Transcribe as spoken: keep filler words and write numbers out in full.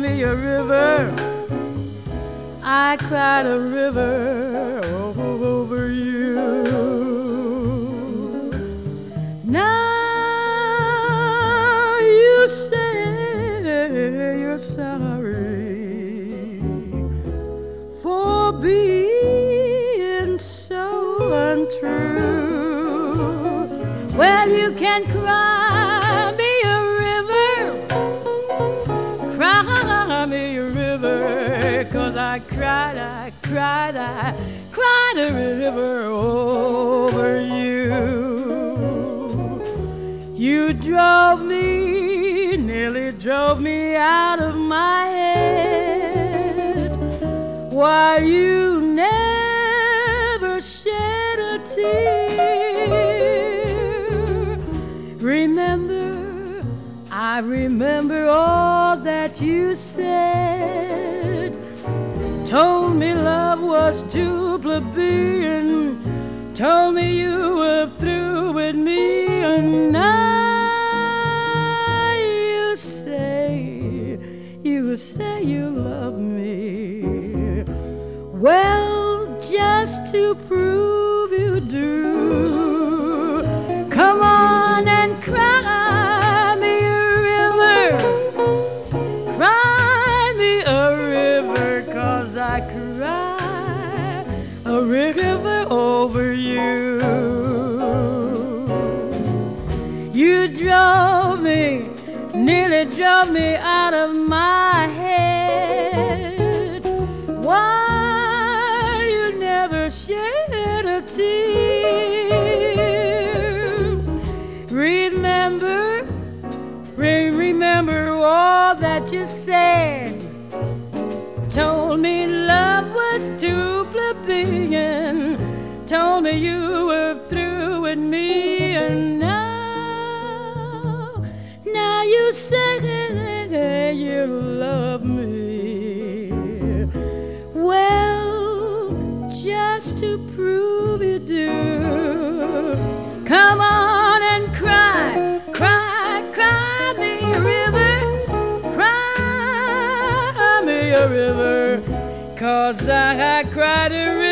me a river. I cried a river over you. Now you say you're sorry for being so untrue. Well, you can cry me a river, cry me a river, 'cause I cried, I cried, I cried a river over you. You drove me, nearly drove me out of my head. Why, you never shed a tear. Remember, I remember all that you said. Told me love was too plebeian. Told me you were through with me. And now you say, you say you love me. Well, just to prove you do, come on and cry me a river. Cry me a river, 'cause I cry a river over you. You drove me, nearly drove me out of my head. Why, you never shed a tear. Remember, re- remember all that you said. Told me love was too plebeian. Told me you were through with me. And now, now you say you love me. Well, just to prove you do, come on and cry, cry, cry me a river. Cry me a river, 'cause I, I cried a river